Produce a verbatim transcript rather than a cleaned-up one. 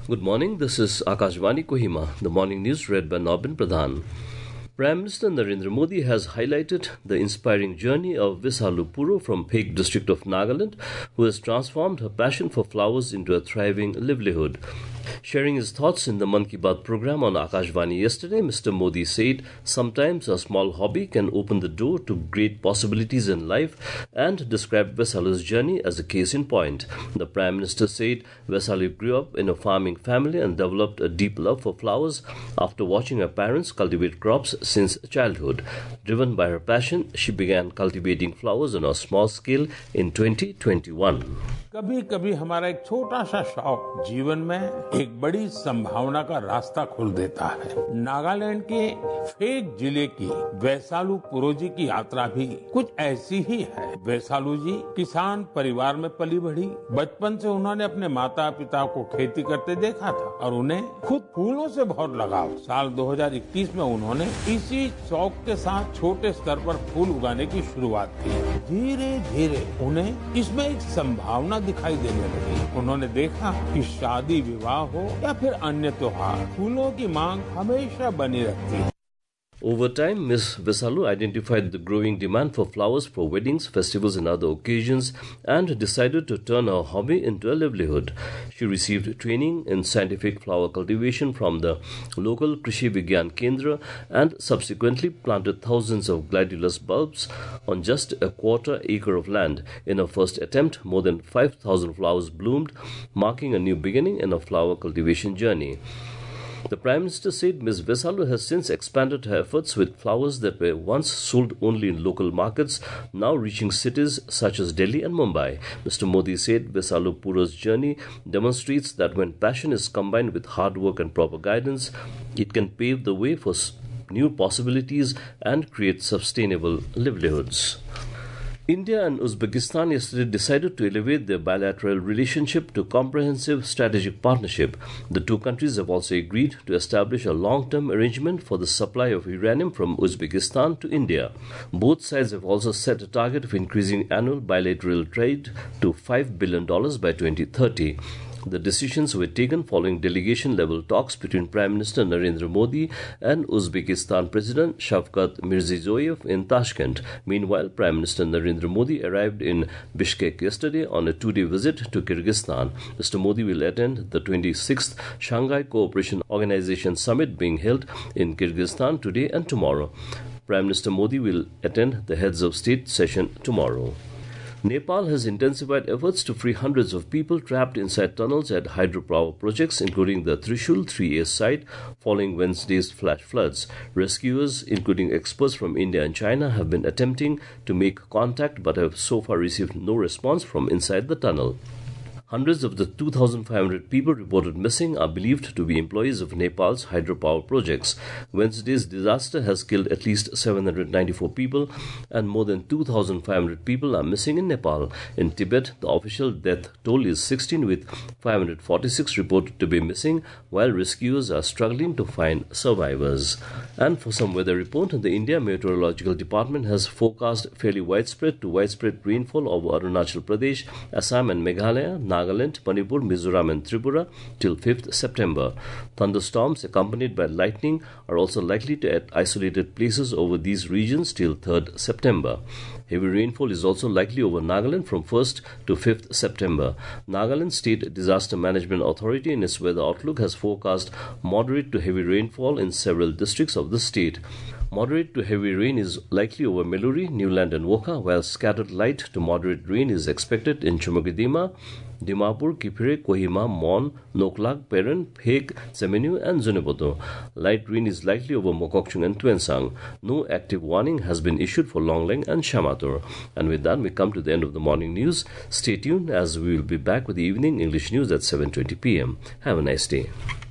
Good morning, this is Akashvani Kohima, the morning news read by Nobin Pradhan. Prime Minister Narendra Modi has highlighted the inspiring journey of Vesalu Puro from Phek district of Nagaland, who has transformed her passion for flowers into a thriving livelihood. Sharing his thoughts in the Mann Ki Baat program on Akashvani yesterday, Mister Modi said, "Sometimes a small hobby can open the door to great possibilities in life," and described Vesalu's journey as a case in point. The Prime Minister said Vesalu grew up in a farming family and developed a deep love for flowers after watching her parents cultivate crops since childhood. Driven by her passion, she began cultivating flowers on a small scale in twenty twenty-one. कभी कभी हमारा एक छोटा सा शौक जीवन में एक बड़ी संभावना का रास्ता खोल देता है। नागालैंड के फेक जिले की वैसालू पुरो जी की यात्रा भी कुछ ऐसी ही है। वैसालू जी किसान परिवार में पली बढ़ी। बचपन से उन्होंने अपने माता पिता को खेती करते देखा था और उन्हें खुद फूलों से बहुत लगाव। साल दो हज़ार इक्कीस में उन्होंने इसी शौक के साथ छोटे स्तर पर फूल उगाने की शुरुआत की। धीरे धीरे उन्हें इसमें एक संभावना दिखाई देने लगी। उन्होंने देखा कि शादी विवाह हो या फिर अन्य त्योहार, फूलों की मांग हमेशा बनी रहती है। Over time, Miss Vesalu identified the growing demand for flowers for weddings, festivals and other occasions and decided to turn her hobby into a livelihood. She received training in scientific flower cultivation from the local Krishi Vigyan Kendra and subsequently planted thousands of gladiolus bulbs on just a quarter acre of land. In her first attempt, more than five thousand flowers bloomed, marking a new beginning in her flower cultivation journey. The Prime Minister said Miz Vesalu has since expanded her efforts with flowers that were once sold only in local markets, now reaching cities such as Delhi and Mumbai. Mister Modi said Vesalu Puro's journey demonstrates that when passion is combined with hard work and proper guidance, it can pave the way for new possibilities and create sustainable livelihoods. India and Uzbekistan yesterday decided to elevate their bilateral relationship to comprehensive strategic partnership. The two countries have also agreed to establish a long-term arrangement for the supply of uranium from Uzbekistan to India. Both sides have also set a target of increasing annual bilateral trade to five billion dollars by twenty thirty. The decisions were taken following delegation-level talks between Prime Minister Narendra Modi and Uzbekistan President Shavkat Mirziyoyev in Tashkent. Meanwhile, Prime Minister Narendra Modi arrived in Bishkek yesterday on a two-day visit to Kyrgyzstan. Mister Modi will attend the twenty-sixth Shanghai Cooperation Organization Summit being held in Kyrgyzstan today and tomorrow. Prime Minister Modi will attend the Heads of State session tomorrow. Nepal has intensified efforts to free hundreds of people trapped inside tunnels at hydropower projects, including the Trishul three A site, following Wednesday's flash floods. Rescuers, including experts from India and China, have been attempting to make contact but have so far received no response from inside the tunnel. Hundreds of the two thousand five hundred people reported missing are believed to be employees of Nepal's hydropower projects. Wednesday's disaster has killed at least seven hundred ninety-four people and more than two thousand five hundred people are missing in Nepal. In Tibet, the official death toll is sixteen, with five hundred forty-six reported to be missing, while rescuers are struggling to find survivors. And for some weather report, the India Meteorological Department has forecast fairly widespread to widespread rainfall over Arunachal Pradesh, Assam and Meghalaya, Nagaland, Manipur, Mizoram and Tripura till fifth September. Thunderstorms accompanied by lightning are also likely to at isolated places over these regions till third September. Heavy rainfall is also likely over Nagaland from first to fifth September. Nagaland State Disaster Management Authority in its weather outlook has forecast moderate to heavy rainfall in several districts of the state. Moderate to heavy rain is likely over Meluri, Newland and Wokha, while scattered light to moderate rain is expected in Chumukidima, Dimapur, Kipire, Kohima, Mon, Noklak, Peren, Phek, Semenu and Zuniboto. Light rain is likely over Mokokchung and Tuensang. No active warning has been issued for Longlang and Shamator. And with that, we come to the end of the morning news. Stay tuned as we will be back with the evening English news at seven twenty p m Have a nice day.